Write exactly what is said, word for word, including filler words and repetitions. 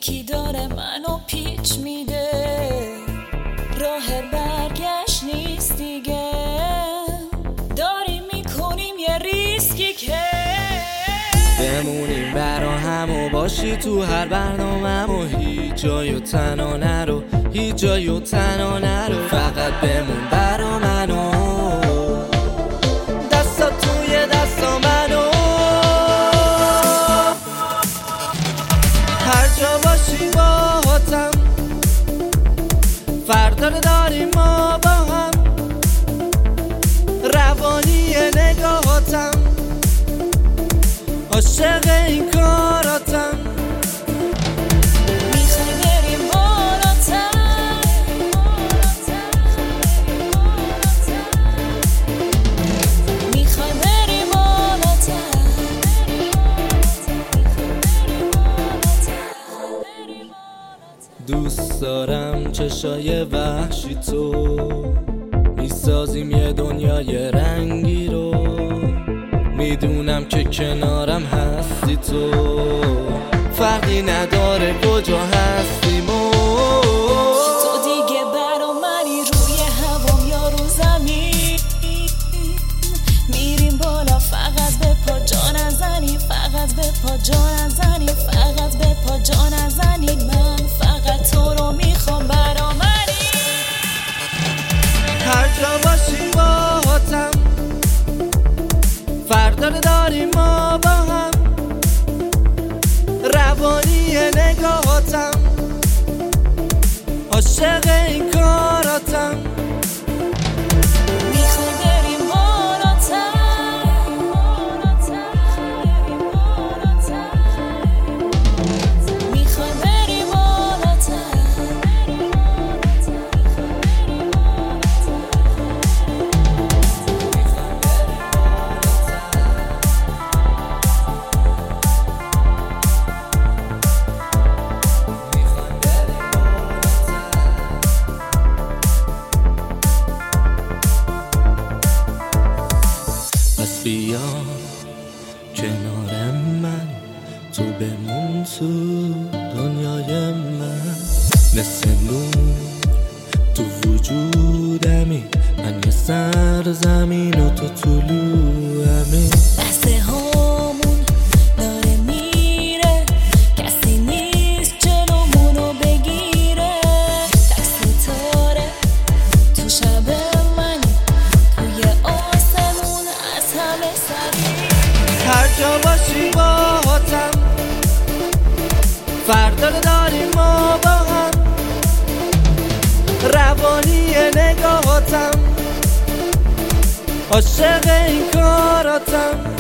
یکی داره منو پیچ میده، راه برگشت نیست دیگه، داریم میکنیم یه ریسکی که بمونیم برا هم و باشی تو هر برنامه و هیچ جای و تنها نرو، هیچ جای و تنها نرو، فقط بمون برا منو، دستا توی دستا منو، هر جا باشی باهاتم، فردا رو داریم ما با هم، روانی نگاهاتم، عاشق این کاراتم، میخوای بریم بالاتر، میخوای بریم بالاتر، دوست دارم چشای وحشی تو، میسازیم یه دنیای رنگی رو، میدونم که کنارم هستی تو، فرقی نداره کجا هستیم و تو دیگه برا منی، روی هوام یا رو زمین، میریم بالا فقط به پا جا نزنی، فقط به پا جا نزنی، فقط به پا جا نزنی، من فقط تو رو میخوام برا منی، هر جا باشی باهاتم، فردا رو داریم ما با هم، روانی نگاهاتم، عاشق این کاراتم، میخوای بریم بالاتر، میخوای بریم بالاتر، پس بیا کنار من، تو بمون تو دنیای من، مثل نور تو وجودمی، من یه سر زمین و تو طلوعمی، بسته هامون داره میره، کسی نیست جلومونو بگیره، تک ستاره تو شب منی، توی آسمون از همه سری، هر جا باشی باهاتم، فردا رو داریم ما با هم، روانی نگاهاتم، عاشق این کاراتم.